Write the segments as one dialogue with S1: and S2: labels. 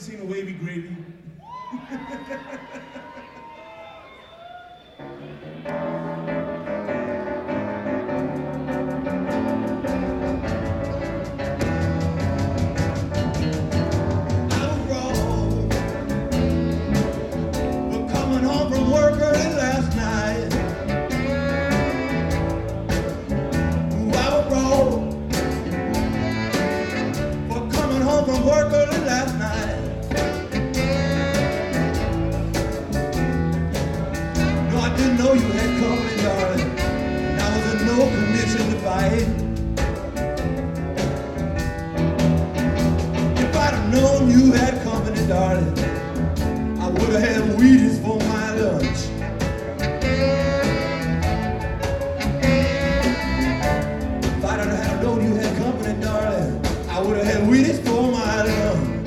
S1: seen a wavy gravy. You had company, darling, and I was in no condition to fight. If I'd have known you had company, darling, I would have had Wheaties for my lunch. If I'd have known you had company, darling, I would have had Wheaties for my lunch.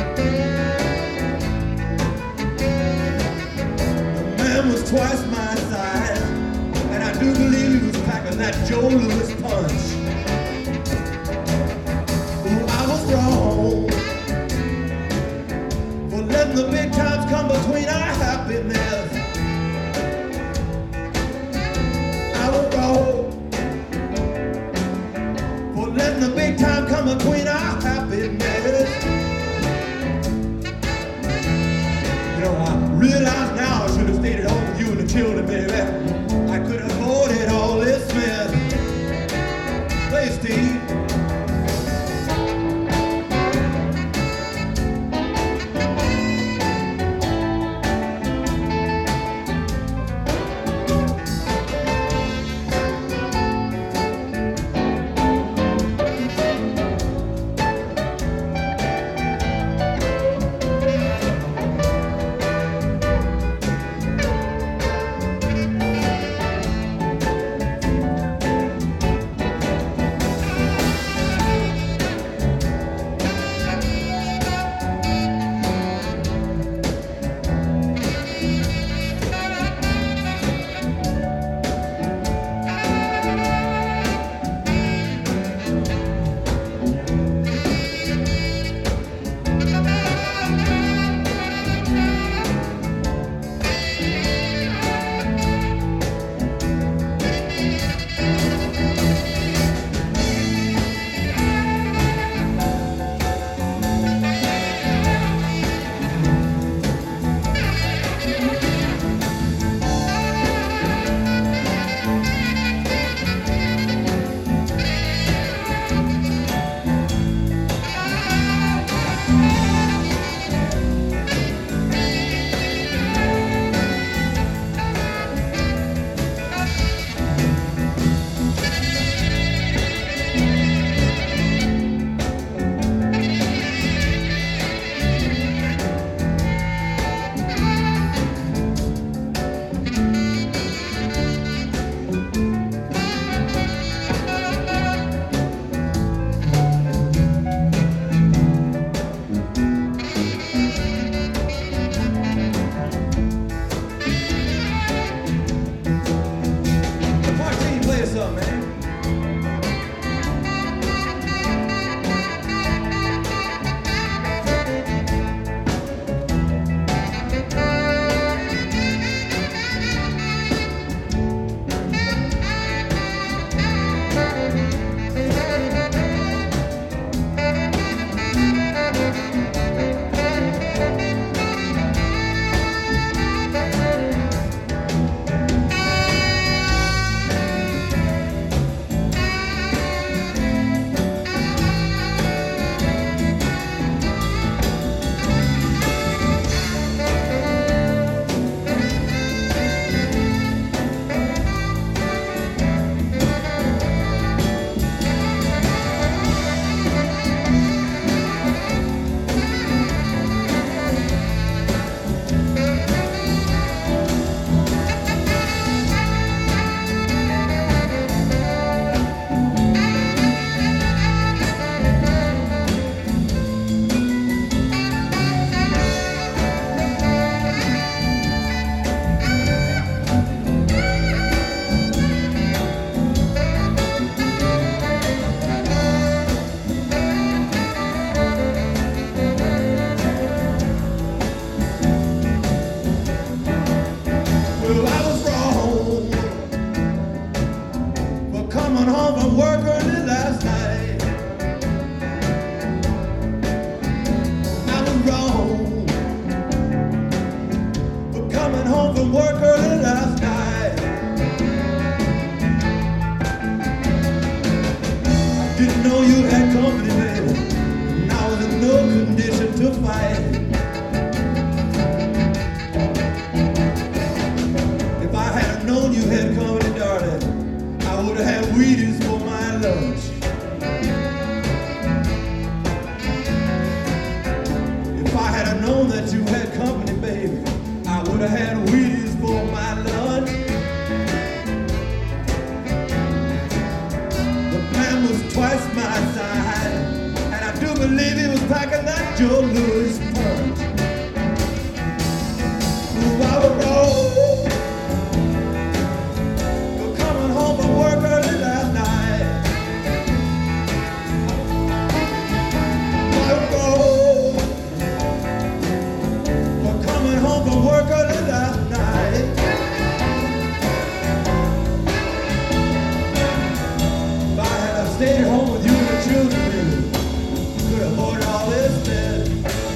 S1: The man was twice my size, and I do believe he was packing that Joe Louis punch. Ooh, I was wrong for letting the big times come between our happiness. I was wrong for letting the big time come between our happiness. You know, I realize now I should have stayed at home with you and the children, baby. I could have avoided all this mess. Play, Steve. from work early last night. I was wrong for coming home from work early last night. I didn't know you had company, baby, and I was in no condition to fight. If I had known you had company, darling, I would have had Wheaties for my lunch. If I had known that you had company, baby, I would have had Wheaties for my lunch. The man was twice my size, and I do believe he was packing that Joe Louis punch. Ooh, I was wrong for coming home from work early last night. I was wrong for coming home from work early last night. If I had stayed at home with you and the children, baby, could have avoided all this mess.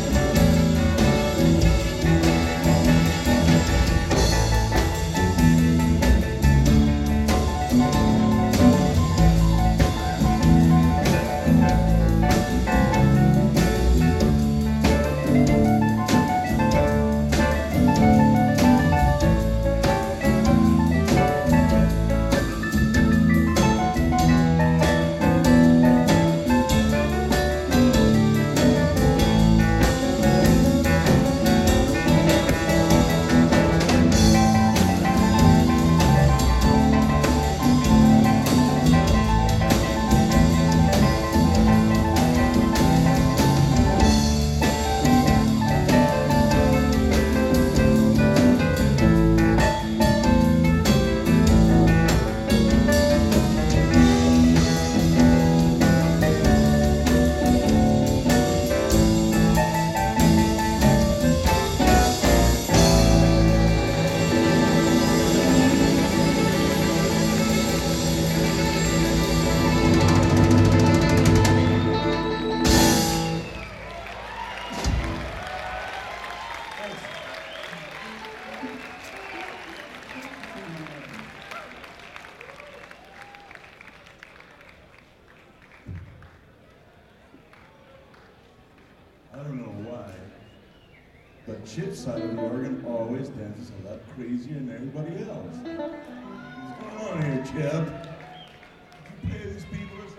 S1: I don't know why, but Chip's side of the organ always dances a lot crazier than everybody else. What's going on here, Chip? Did you pay these people or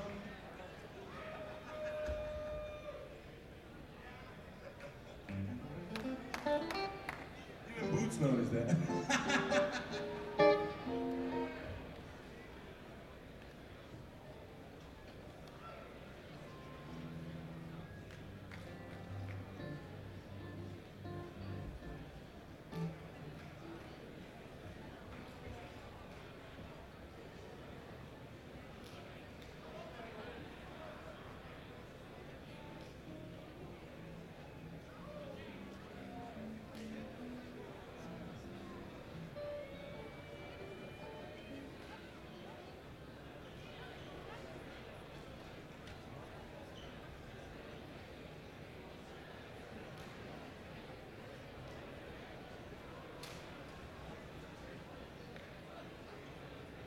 S1: something? Even Boots noticed that.